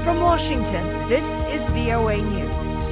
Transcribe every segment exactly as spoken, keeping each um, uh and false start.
From Washington, this is V O A News.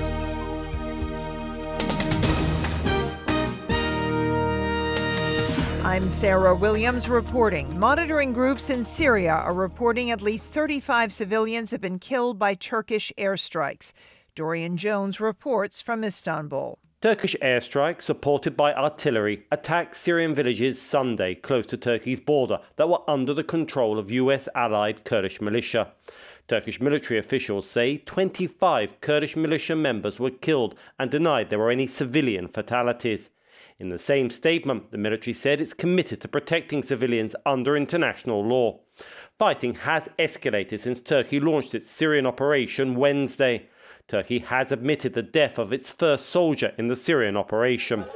I'm Sarah Williams reporting. Monitoring groups in Syria are reporting at least thirty-five civilians have been killed by Turkish airstrikes. Dorian Jones reports from Istanbul. Turkish airstrikes, supported by artillery, attacked Syrian villages Sunday close to Turkey's border that were under the control of U S-allied Kurdish militia. Turkish military officials say twenty-five Kurdish militia members were killed and denied there were any civilian fatalities. In the same statement, the military said it's committed to protecting civilians under international law. Fighting has escalated since Turkey launched its Syrian operation Wednesday. Turkey has admitted the death of its first soldier in the Syrian operation.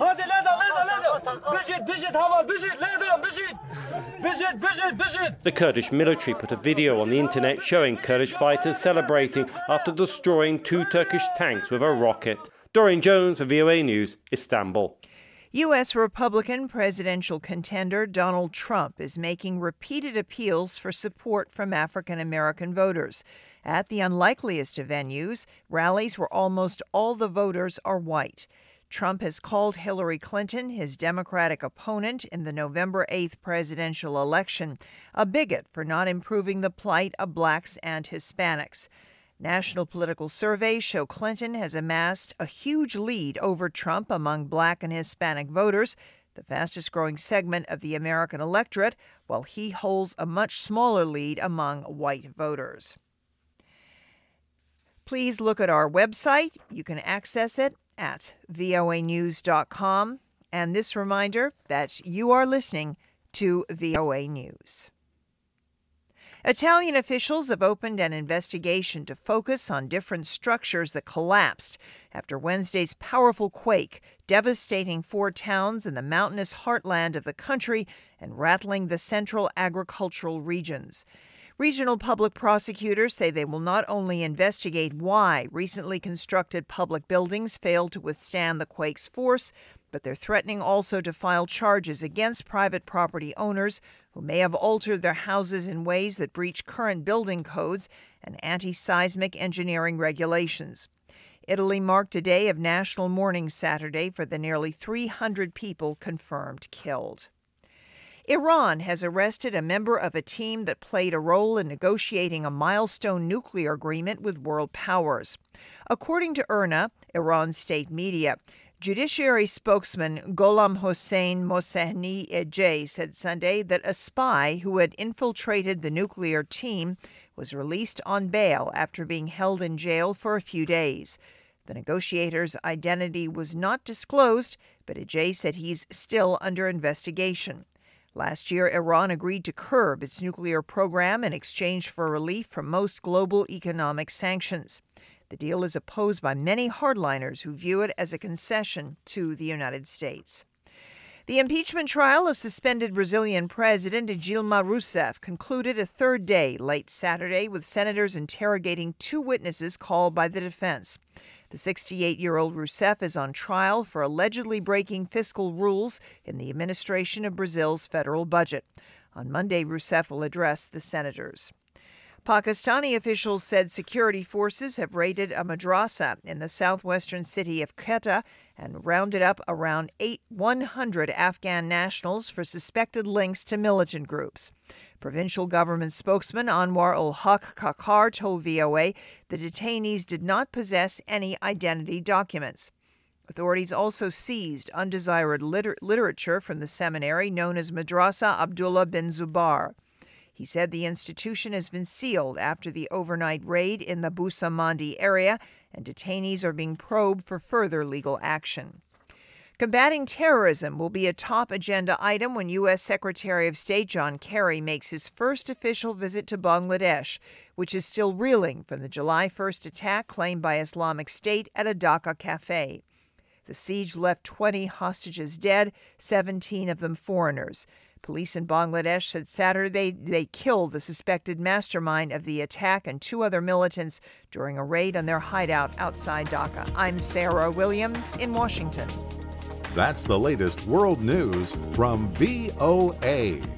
The Kurdish military put a video on the internet showing Kurdish fighters celebrating after destroying two Turkish tanks with a rocket. Dorian Jones for V O A News, Istanbul. U S Republican presidential contender Donald Trump is making repeated appeals for support from African American voters. At the unlikeliest of venues, rallies where almost all the voters are white. Trump has called Hillary Clinton, his Democratic opponent in the November eighth presidential election, a bigot for not improving the plight of blacks and Hispanics. National political surveys show Clinton has amassed a huge lead over Trump among black and Hispanic voters, the fastest-growing segment of the American electorate, while he holds a much smaller lead among white voters. Please look at our website. You can access it at V O A news dot com. And this reminder that you are listening to V O A News. Italian officials have opened an investigation to focus on different structures that collapsed after Wednesday's powerful quake, devastating four towns in the mountainous heartland of the country and rattling the central agricultural regions. Regional public prosecutors say they will not only investigate why recently constructed public buildings failed to withstand the quake's force, but they're threatening also to file charges against private property owners who may have altered their houses in ways that breach current building codes and anti-seismic engineering regulations. Italy marked a day of national mourning Saturday for the nearly three hundred people confirmed killed. Iran has arrested a member of a team that played a role in negotiating a milestone nuclear agreement with world powers. According to I R N A, Iran's state media, Judiciary spokesman Gholam Hossein Mohseni Ejei said Sunday that a spy who had infiltrated the nuclear team was released on bail after being held in jail for a few days. The negotiator's identity was not disclosed, but Ejei said he's still under investigation. Last year, Iran agreed to curb its nuclear program in exchange for relief from most global economic sanctions. The deal is opposed by many hardliners who view it as a concession to the United States. The impeachment trial of suspended Brazilian President Dilma Rousseff concluded a third day late Saturday with senators interrogating two witnesses called by the defense. The sixty-eight-year-old Rousseff is on trial for allegedly breaking fiscal rules in the administration of Brazil's federal budget. On Monday, Rousseff will address the senators. Pakistani officials said security forces have raided a madrasa in the southwestern city of Quetta and rounded up around eight, one hundred Afghan nationals for suspected links to militant groups. Provincial government spokesman Anwar ul-Haq Kakar told V O A the detainees did not possess any identity documents. Authorities also seized undesired liter- literature from the seminary known as Madrasa Abdullah bin Zubar. He said the institution has been sealed after the overnight raid in the Busamandi area, and detainees are being probed for further legal action. Combating terrorism will be a top agenda item when U S Secretary of State John Kerry makes his first official visit to Bangladesh, which is still reeling from the July first attack claimed by Islamic State at a Dhaka cafe. The siege left twenty hostages dead, seventeen of them foreigners. Police in Bangladesh said Saturday they killed the suspected mastermind of the attack and two other militants during a raid on their hideout outside Dhaka. I'm Sarah Williams in Washington. That's the latest world news from V O A.